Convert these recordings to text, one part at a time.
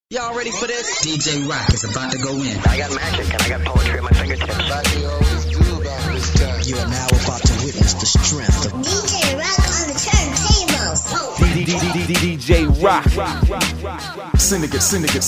Y'all ready for this? DJ Rock is about to go in. I got magic and I got poetry at my fingertips. Like we always do about this time. You are now about to witness the strength of DJ Rock on the turntables. DJ Rock. Syndicate.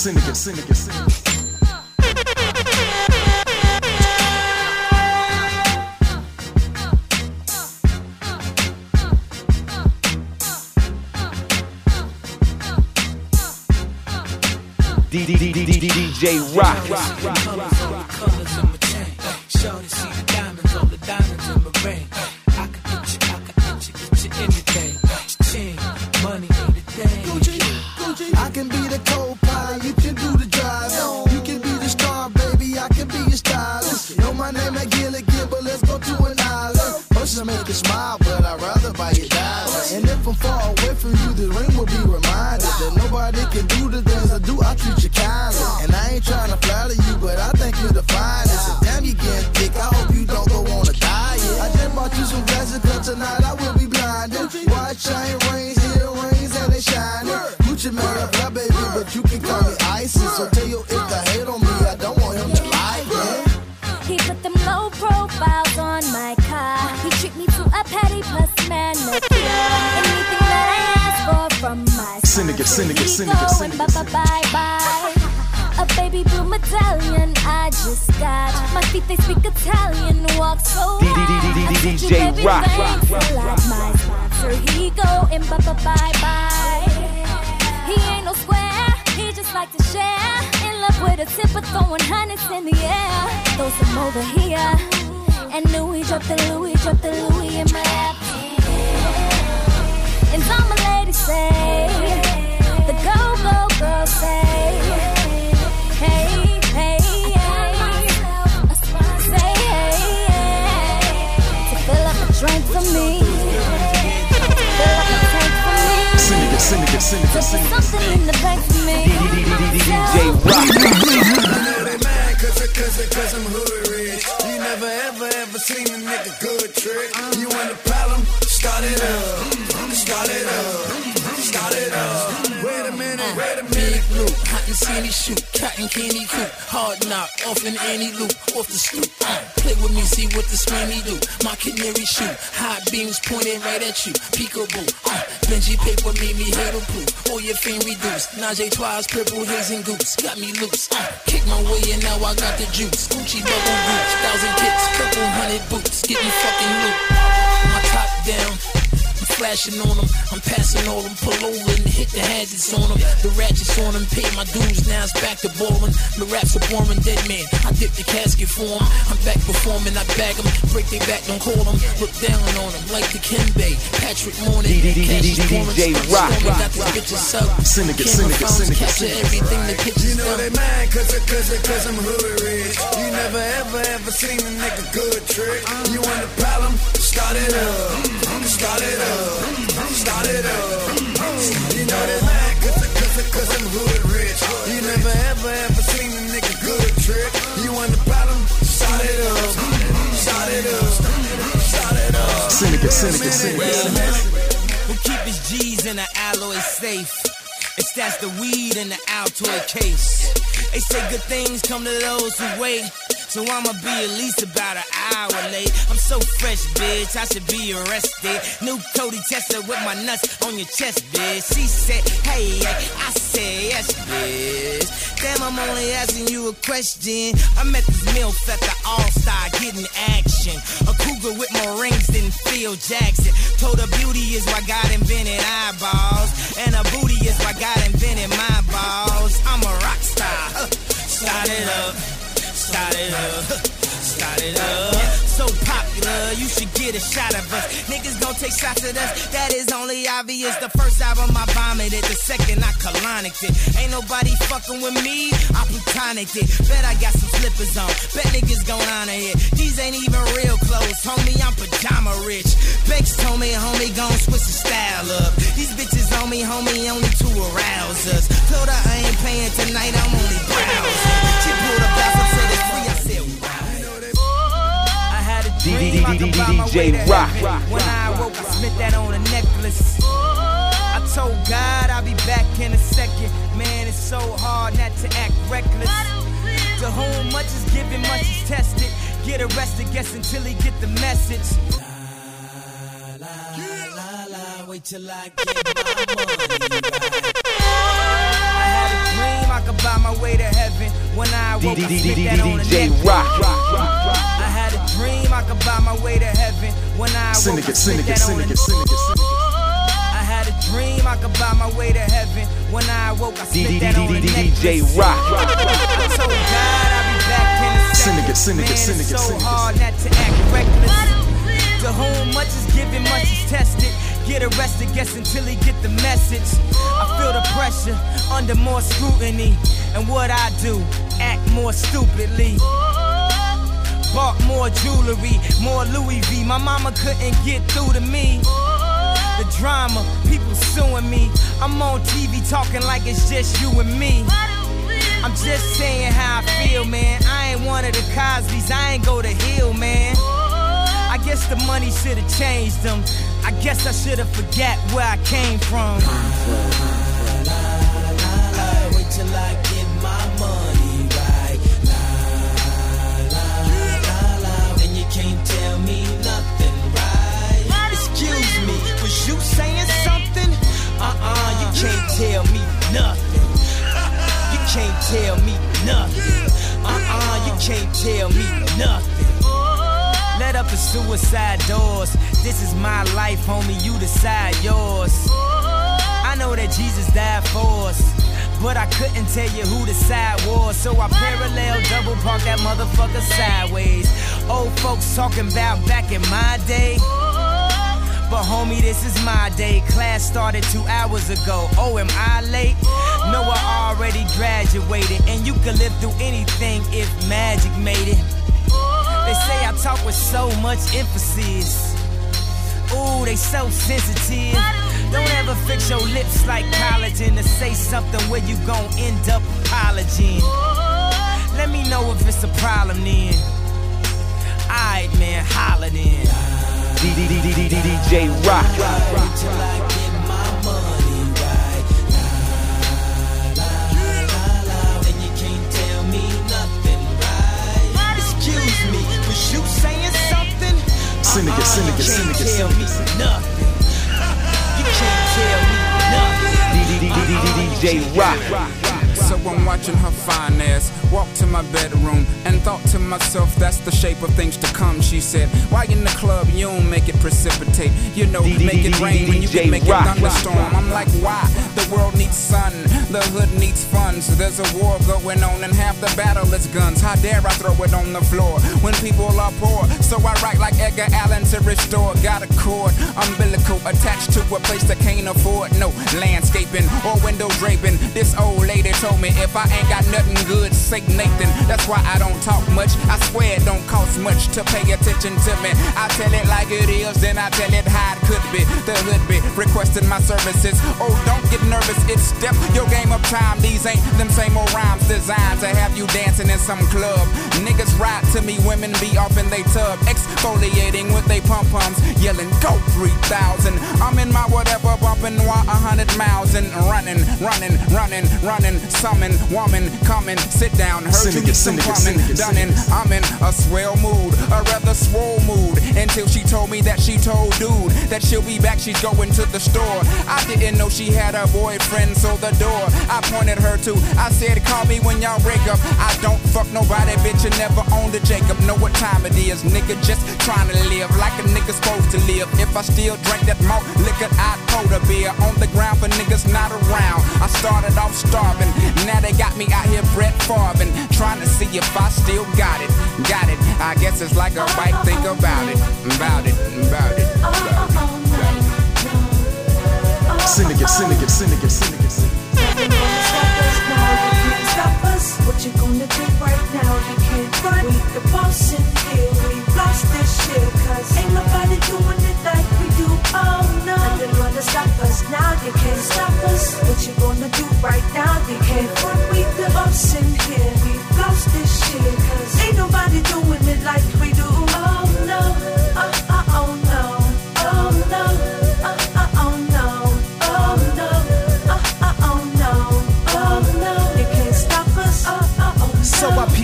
DJ Rock. Colors in my chain. Shorty see the diamonds, all the diamonds in my ring. I can get you anything. Ching, money ain't a thing. I can be the co-pilot, you can do the driving. You can be the star, baby, I can be your stylist. Know my name at Gilligan, but let's go to an island. Motions make you smile, but I'd rather buy your diamonds. And if I'm far away from you, the ring will be reminded that nobody can do the things I do, I treat you kindly. And I ain't trying to flatter you, but I think you're the finest. And damn, you getting thick, I hope you don't go on a diet. I just bought you some glasses, cause tonight I will be blinded. Watch chain rings, earrings, and they shining. Gucci man, I fly, baby, but you can call me ISIS. So tell your if to hate on me, I don't want him to like it. He put them low profiles on my car. He treat me to a petty plus manicure. Anything that I ask for from my Syndicate. Bye. A baby blue medallion I just got. My feet they speak Italian, walk so high. DJ Rock. Like my sponsor, he go and bye. He ain't no square, he just like to share. In love with a tip of throwing hundreds in the air. Throw some over here. And Louis drop the Louis in my lap. And all my ladies say, the go girl say, hey, say hey, to fill up a drink for me, fill up a tank for me, Syndicate. to put something in the bank for me. DJ Rock. You know they mad cause I'm hood rich. You never ever seen a nigga good trick. You want a problem? Start it up. Wait a minute. Big loop, hot and sandy shoot, cotton candy coop, hard knock, off in any loop, off the stoop. Play with me, see what the screamy do. My canary shoot, hot beams pointed right at you. Peekaboo, Benji paper made me hate a blue. All your fame reduced. Najee Twice, purple haze and goose, got me loose. Kick my way and now I got the juice. Gucci bubble boots, 1,000 kicks, couple hundred boots, getting fucking loot. My top down. I'm flashing on them, I'm passing all them, pull over and hit the hadgets on them. The ratchets on them, pay my dues, now it's back to ballin'. The raps are boring, dead man, I dip the casket for them. I'm back performing, I bag them, break their back, don't call them. Look down on them, like the Kimbe, Patrick Morning, DJ Rock. Got these bitches up. Syndicate. Capture everything the pictures You know they mad cause I'm hood rich. You never ever seen a nigga good trick. You want a problem? Start it up. You know they mad cause I'm hood rich. You never ever seen a nigga good trick. You want a problem? Start it up. Syndicate. Who keep his G's in an alloy safe? It's that's the weed in the Altoid case. They say good things come to those who wait. So I'ma be at least about an hour late. I'm so fresh, bitch, I should be arrested. New Cody Tesla with my nuts on your chest, bitch. She said, hey, I said, yes, bitch. Damn, I'm only asking you a question. I met this MILF at the All-Star getting action. A cougar with more rings than Phil Jackson. Told her beauty is why God invented eyeballs. And her booty is why God invented my balls. I'm a rock star. Start it up. So popular, you should get a shot of us. Niggas gon' take shots at us, that is only obvious. The first album I vomited, the second I colonicked it. Ain't nobody fucking with me, I plutonicked it. Bet I got some slippers on, bet niggas gon' honor it. These ain't even real clothes, homie, I'm pajama rich. Banks told me, homie, gon' switch the style up. These bitches on me, homie, only to arouse us. Told her I ain't paying tonight, I'm only browsing. She pulled up out, said it's free, I said wow. DJ Rock. When I woke, I spent that on a necklace. I told God I'll be back in a second. Man, it's so hard given, much is tested. Get arrested, guess until he get the message. La, la, la, la, wait till I get my money right. I had a dream I could buy my way to heaven. When I woke, I spit that on the DJ neck. Rock. I had a dream I could buy my way to heaven. When I woke, I spit that on the neck. I had a dream I could buy my way to heaven. When I woke, I spit that on the neck. DJ Rock. I told God I'd be back in a second. Man, it's so hard not to act reckless. To whom much is given, much is tested. Get arrested, guess until he get the message. I feel the pressure under more scrutiny. And what I do, act more stupidly. Bought more jewelry, more Louis V. My mama couldn't get through to me. The drama, people suing me. I'm on TV talking like it's just you and me. I'm just saying how I feel, man. I ain't one of the Cosbys, I ain't go to Hill, man. I guess the money should've changed them. I guess I should've forgot where I came from. Wait till I get my money right. Then you can't tell me nothing, right? Excuse me, was you saying something? You can't tell me nothing. You can't tell me nothing. You can't tell me nothing. Let up the suicide doors. This is my life, homie, you decide yours. I know that Jesus died for us, but I couldn't tell you who the side was. So I parallel double park that motherfucker sideways. Old folks talking about back in my day, but homie, this is my day. Class started 2 hours ago. Oh, am I late? No, I already graduated. And you can live through anything if magic made it. They say I talk with so much emphasis. Ooh, they so sensitive. Don't ever fix your lips like collagen to say something where you gon' end up apologizing. Let me know if it's a problem then. Alright, man, holla then. DJ Rock. Wait till I get my money right. Then you can't tell me nothing, right? Excuse me, was you saying something? You can't tell me nothing. You can't tell me nothing. DJ Rock. So I'm watching her fine ass walk to my bedroom and thought to myself, that's the shape of things to come. She said, why in the club you don't make it precipitate? You know, make it rain when you can make it thunderstorm. I'm like, why? The world needs sun, the hood needs fun. So there's a war going on and half the battle is guns. How dare I throw it on the floor when people are poor? So I write like Edgar Allan to restore. Got a cord, umbilical attached to a place that can't afford no landscaping or window draping. This old lady told me if I ain't got nothing good, say Nathan. That's why I don't talk much. I swear it don't cost much to pay attention to me. I tell it like it is, then I tell it how it could be. The hood be requesting my services. Oh, don't get nervous, it's step your game up time. These ain't them same old rhymes designed to have you dancing in some club. Niggas ride to me, women be off in they tub, exfoliating with they pom-poms, yelling go 3,000. I'm in my whatever, bumping 100 miles and running. Summon, woman, coming, sit down, heard you need some plumbing, done in, I'm in a swell mood, a rather swole mood, until she told me that she told dude that she'll be back, she's going to the store. I didn't know she had a boyfriend, so the door I pointed her to, I said, call me when y'all break up. I don't fuck nobody, bitch, you never owned a Jacob. Know what time it is, nigga, just trying to live like a nigga supposed to live. If I still drink that malt liquor, I'd pour the beer on the ground for niggas not around. I started off starving, now they got me out here Brett Favre, trying to see if I still got it. I guess it's like a white think about it. Syndicate. Stop us. What you gonna do right now? You can't run. We the boss in here. We lost this shit, cause ain't nobody doing it like we do. Oh no. Nothing gonna stop us now. You can't stop us. What you gonna do right now? You can't run. We the boss in here. We lost this shit, cause ain't nobody doing it like we do. Oh no. Oh no. Oh no. Oh no. Oh no. Oh no. Oh no. You can't stop us. So I peep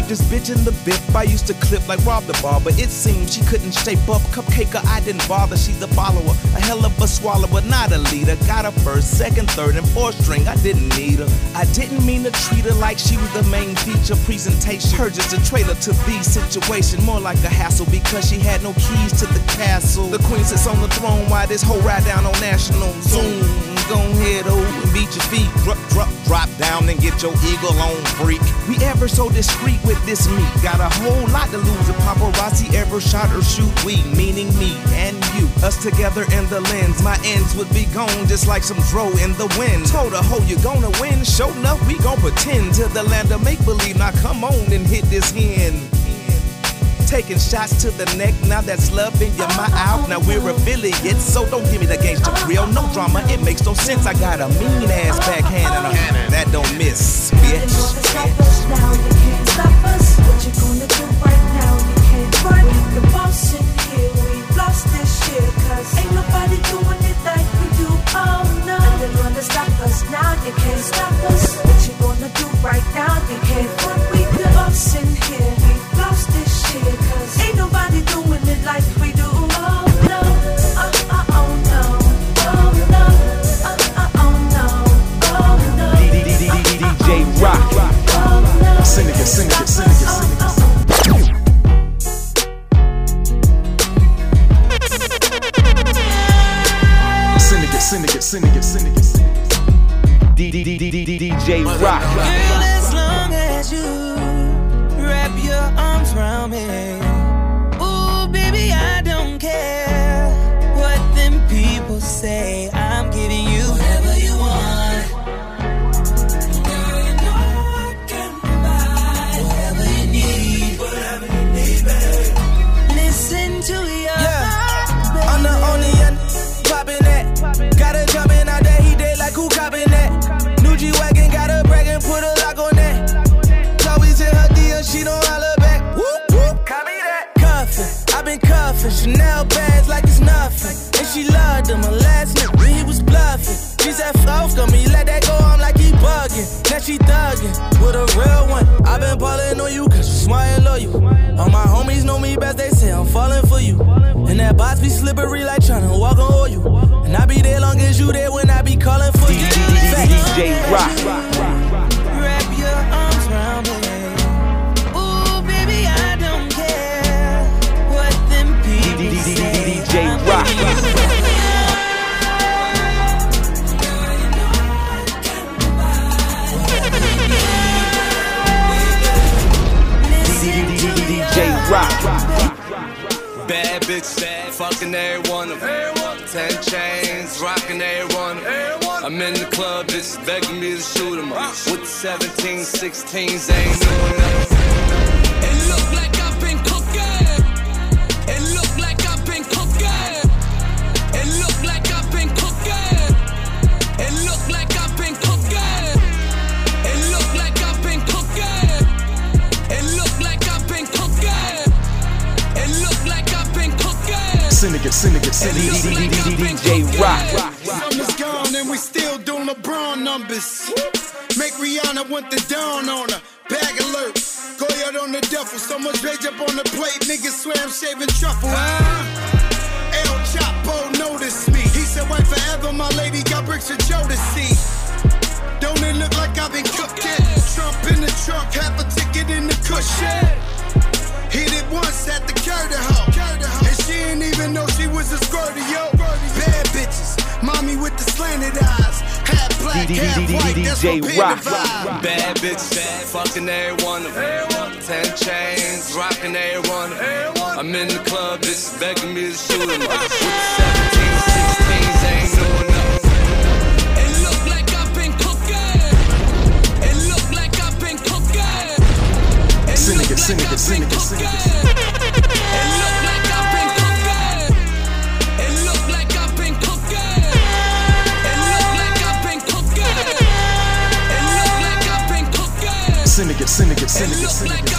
this bitch in the bip. I used to clip like Rob the Barber. It seemed she couldn't shape up. Cupcaker, I didn't bother. She's a follower, a hell of a swallower, not a leader. Got her first, second, third, and fourth string. I didn't need her. I didn't mean to treat her like she was the main feature presentation. Her just a trailer to the situation, more like a hassle because she had no keys to the castle. The queen sits on the throne while this whole ride down on national. Zoom, go ahead, and beat your feet. Drop down and get your eagle on, freak. We ever so discreet with this meat. Got a whole lot to lose if paparazzi ever shot or shoot. We, meaning me and you, us together in the lens. My ends would be gone just like some dro in the wind. Told her, ho, you gonna win. Show enough, we gon' pretend to the land of make-believe. Now come on and hit this hen. Taking shots to the neck, now that's love in your mouth. Now we're affiliates, so don't give me the gangster grill. No drama, it makes no sense. I got a mean ass backhand and a that don't miss, bitch. Stop us now, you can't stop us. What you gonna do right now? You can't run. We the boss in here, we lost this shit. Cause ain't nobody doing it like we do. Oh no, nothing gonna stop us now, you can't stop us. What you gonna do right now? You can't run. We the boss in here, we lost this shit. Cause ain't nobody doing it like we do. Oh no, oh no, oh no, oh no, oh no. DJ Rock. Syndicate, syndicate, syndicate, syndicate. Syndicate, syndicate, syndicate, syndicate. DJ Rock. Girl, as long as you wrap your arms around me, ooh, baby, I don't care what them people say. I'm giving you whatever you want. Girl, you know I can provide whatever you need, baby. Listen to your heart, baby. I'm the only one popping that. Gotta jump in out there, he dead like who copping that. New G-Wagon, gotta brag and put a lock on that. Always in her DM, she don't holler back. Whoop, whoop, copy that. Cuffin', I've been cuffin', Chanel bags like it's nothing. And she loved him, her last nigga, he was bluffing. She said, fuck on me, let that go, I'm like he bugging. Now she thuggin' with a real one. I've been ballin' on you, cause you smart and loyal. All my homies know me best, they say I'm falling for you. And that box be slippery like tryna walk on oil. And I be there long as you there when I be calling for you. DJ Rock. Wrap your arms around me. Ooh, baby, I don't care what them people say. DJ Rock. DJ Rock. Bad bitch, fucking every one of them. 10 chains, rocking every one of them. I'm in the club, bitch begging me to shoot 'em up. With the 17, 16s, ain't doing nothing. It look like I've been cooking. It look like I've been cooking. It look like I've been cooking. It look like I've been cooking. It look like I've been cooking. It look like I've been cooking. It look like I've been cooking. Syndicate, syndicate, syndicate. DJ Rock. Summer's gone and we still doing LeBron numbers. Make Rihanna want the dawn on her. Bag alert. Go out on the duffel. So much rage up on the plate. Niggas swear I'm shaving truffle. El Chapo noticed me. He said wait forever. My lady got bricks for Joe to see. Don't it look like I've been cooking? Trump in the trunk. Half a ticket in the cushion. Hit it once at the Curtis hoe. And she didn't even know she was a squirter, yo. Bad bitches, mommy with the slanted eyes. Half black, half white, that's my vibe. Bad bitch, fucking every one of them. 10 chains, rocking every one of them. I'm in the club, bitch begging me to shoot 'em up. With the 17, 16s, ain't doing nothing. It look like I've been cooking. It look like I've been cooking. Syndicate, syndicate, syndicate, syndicate. It look like I've been cooking. It look like I've been cooking. It look like I've been cooking. It look like I've been cooking. Syndicate, syndicate, syndicate, syndicate.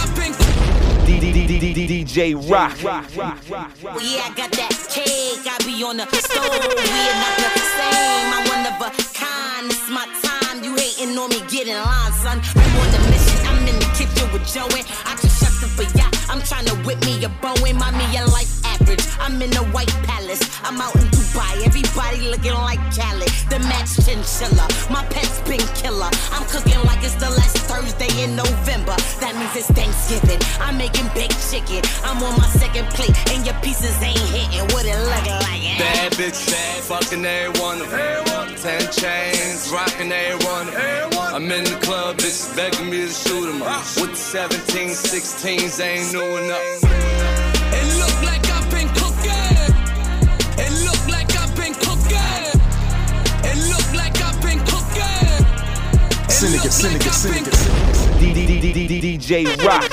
DJ Rock. Well, yeah, I got that cake. I be on the stove. We're not the same. I'm one of a kind. It's my time. You hating on me, get in line, son. I'm on the mission. I'm in the kitchen with Joey. I can shut the for ya. I'm tryna whip me a Boeing, mommy, your life average. I'm in the White Palace. I'm out in Dubai. Everybody looking like Khaled. The match chinchilla. My pet's been killer. I'm cooking like it's the last Thursday in November. That means it's Thanksgiving. I'm making baked chicken. I'm on my second plate, and your pieces ain't hitting. What it look like? Bad bitch, bad, fucking every one of them. 10 chains, rocking every one of them. I'm in the club, bitches begging me to shoot them up. With the 17, 16s, ain't new enough. It look like I've been cooking. It look like I've been cooking. It look like I've been cooking. Syndicate. DJ Rock.